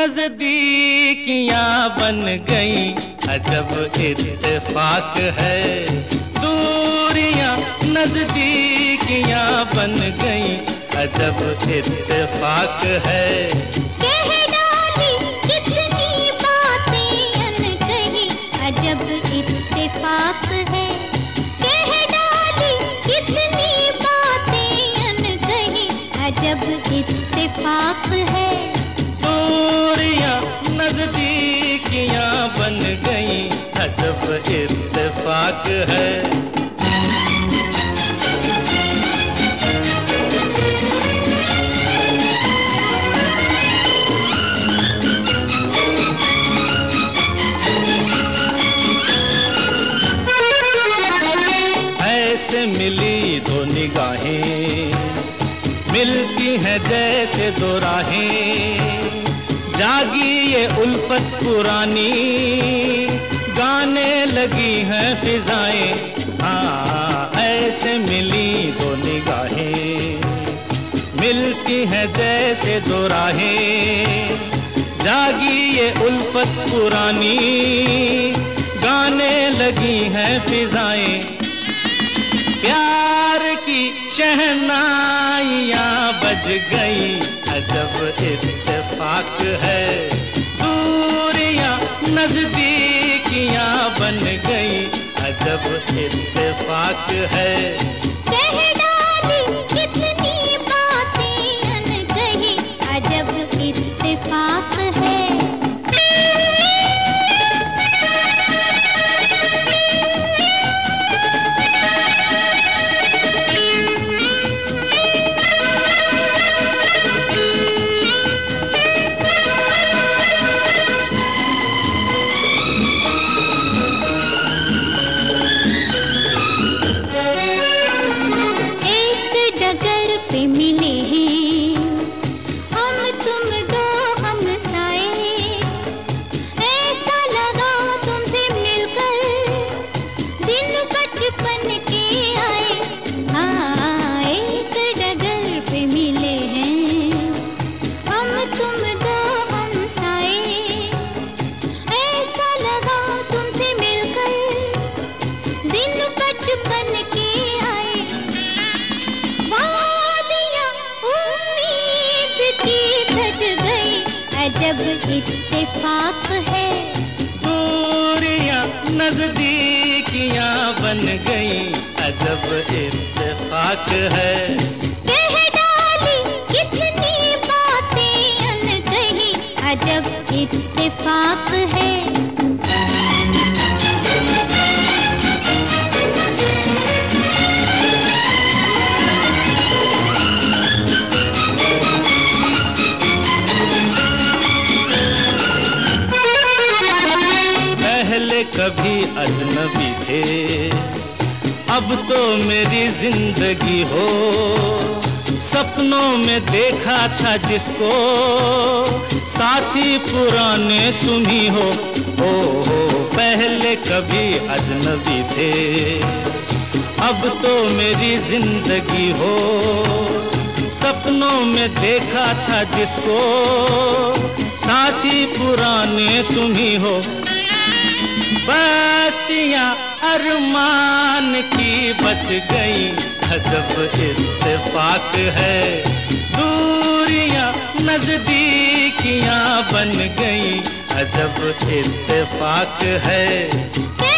नजदीकियां बन गई, अजब इत्तेफाक है। दूरियां नजदीकियां बन गई, अजब इत्तेफाक है। कह डाली कितनी बातें अनकही, अजब इत्तेफाक है। कह डाली कितनी बातें अनकही, अजब इत्तेफाक है। दूरियां नजदीकियां बन गई, अजब इत्तेफाक है। ऐसे मिली दो निगाहें, मिलती हैं जैसे दो राहें। जागी ये उल्फत पुरानी, गाने लगी हैं फिजाएं। हाँ, ऐसे मिली दो निगाहें, मिलती हैं जैसे दो राहें। जागी ये उल्फत पुरानी, गाने लगी हैं फिजाएं। प्यार की शहनाइयां बज गई, अजब इत्तेफाक है। दूरियां नजदीकियां बन गई, अजब इत्तेफाक है। कह डाली कितनी बातें अनकही, अजब इत्तेफाक है। मिले हैं हम तुम दो हमसाए, ऐसा लगा तुमसे मिलकर दिन बचपन के आए। हाँ, एक डगर पे मिले हैं हम तुम दो हमसाए, ऐसा लगा तुमसे मिलकर दिन बचपन के आए। अजब इत्तेफाक है। दूरियां नजदीकियां बन गई, अजब इत्तेफाक है। कह डाली कितनी बातें अनकही, अजब इत्तेफाक है। कभी अजनबी थे, अब तो मेरी जिंदगी हो। सपनों में देखा था जिसको, साथी पुराने तुम ही हो। पहले कभी अजनबी थे, अब तो मेरी जिंदगी हो। सपनों में देखा था जिसको, साथी पुराने तुम ही हो। बस्तियां अरमान की बस गई, अजब इत्तेफाक है। दूरियां नजदीकियां बन गई, अजब इत्तेफाक है।